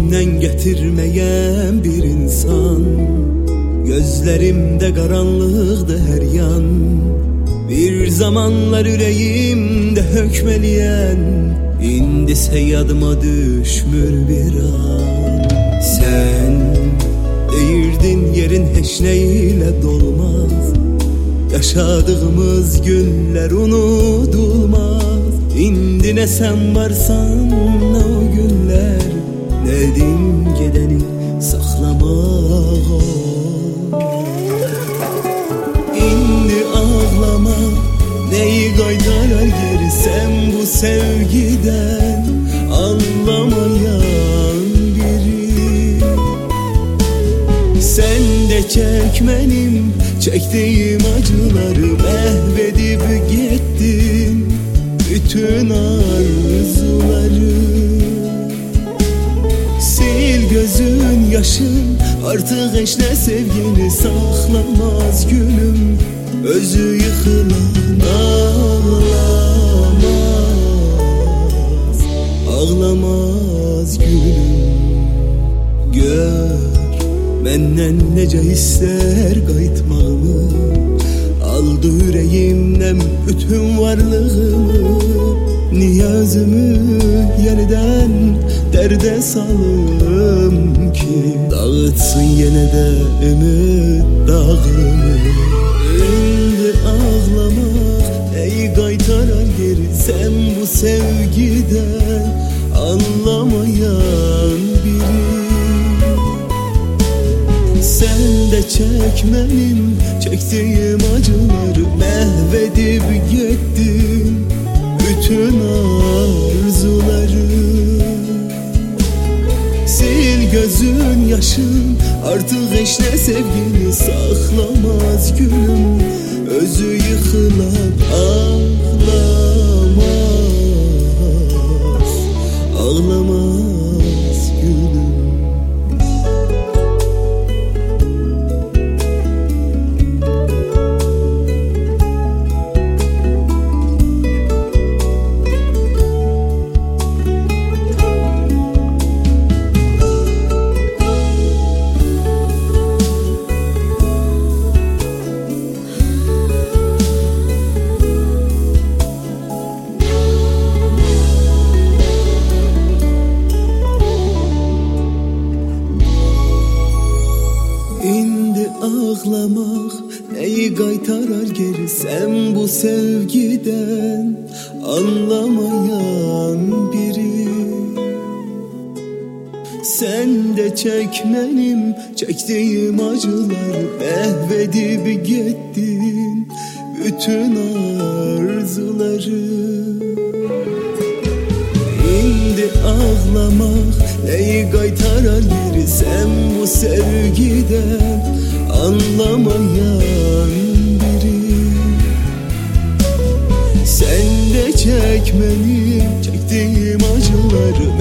elinden getirmeyen bir insan. Gözlerimde karanlıktı her yan. Bir zamanlar yüreğimde hökmeleyen, indise yadıma düşmür bir an. Sen değirdin yerin hiç neyle dolmaz. Yaşadığımız günler unutulmaz. İndi ne sen varsan ne o günler, nedim gideni saklamak. İndi ağlama, neyi kaytarar geri sen bu sevgiden anlamayan biri. Sen de çekmenim çektiğim acıları mahvedip gittin bütün arzuları. Sil gözün yaşın, artık hiç ne sevgini saklamaz gülüm. Özü yıkılan ağlamaz, ağlamaz gülüm. Gör benden nece ister kayıtmağımı, aldı yüreğimden bütün varlığımı. Niyazımı yeniden derde salım ki dağıtsın yine de ümit dağımı. Şimdi ağlamak neyi kaytaran geri sen bu sevgiden anlamayan biri. Sen de çekmenim çektiğim acıları mahvedip gittin bütün arzuları. Sil gözün yaşın, artık hiç ne sevgini saklamaz gülüm. Özü yıkılan ağlamaz, ağlamaz gülüm. Ağlamak neyi kaytarar geri sen bu sevgiden anlamayan biri. Sen de çekmenim çektiğim acıları mahvedip gittin bütün arzuları. Şimdi ağlamak neyi kaytarar geri sen bu sevgiden anlamayan biri. Sen de çekmenim çektiğim acıları